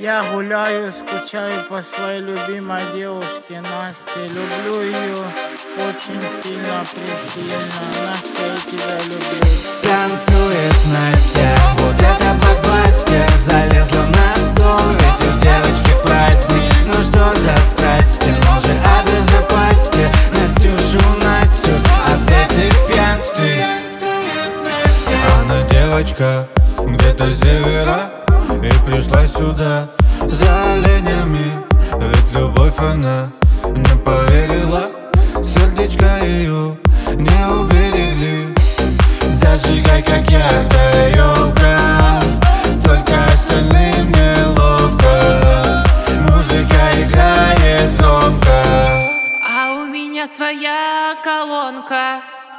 Я гуляю, скучаю по своей любимой девушке Насте. Люблю ее очень сильно, пресильно. Настя, я тебя люблю. Танцует Настя, вот это блокбастер. Залезла на стол, ведь у девочки праздник. Ну что за страсти, ну же обезопасьте Настюшу, Настю от этих пьянствий. Она девочка где-то с севера и пришла сюда за оленями, ведь любовь она не поверила. Сердечко ее не уберегли. Зажигай, как яркая елка, только остальным неловко. Музыка играет громко, а у меня своя колонка.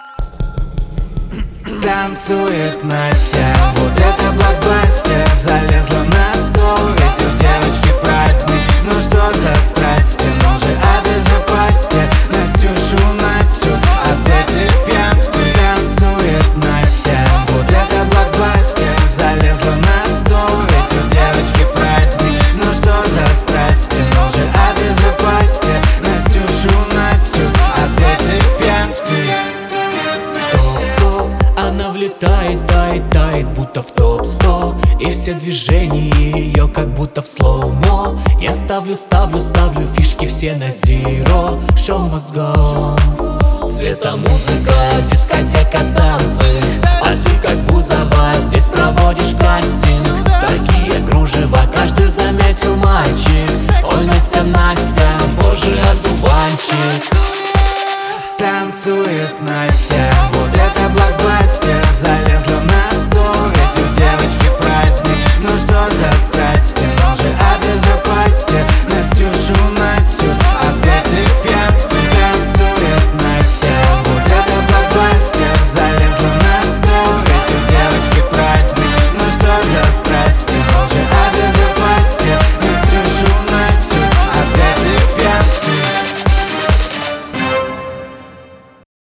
Танцует Настя, вот это блокбастер. Залезла на стол, ведь у девочки праздник. Ну что за страсти, ну же обезопасьте Настюшу, Настю от этих пьянствий. Танцует Настя, вот это блокбастер. Залезла на стол, ведь у девочки праздник. Ну что за страсти, ну же обезопасьте Настюшу, Настю от этих пьянствий. Она влетает, тает, будто в топ-100. И все движения ее как будто в слоумо. Я ставлю фишки все на зеро. Шоу мозгом, цвета музыка, дискотека, танцы. А ты как Бузова здесь проводишь кастинг. Такие кружева каждый заметил, мальчик. Ой, Настя, Настя, боже, одуванчик. Танцует Настя.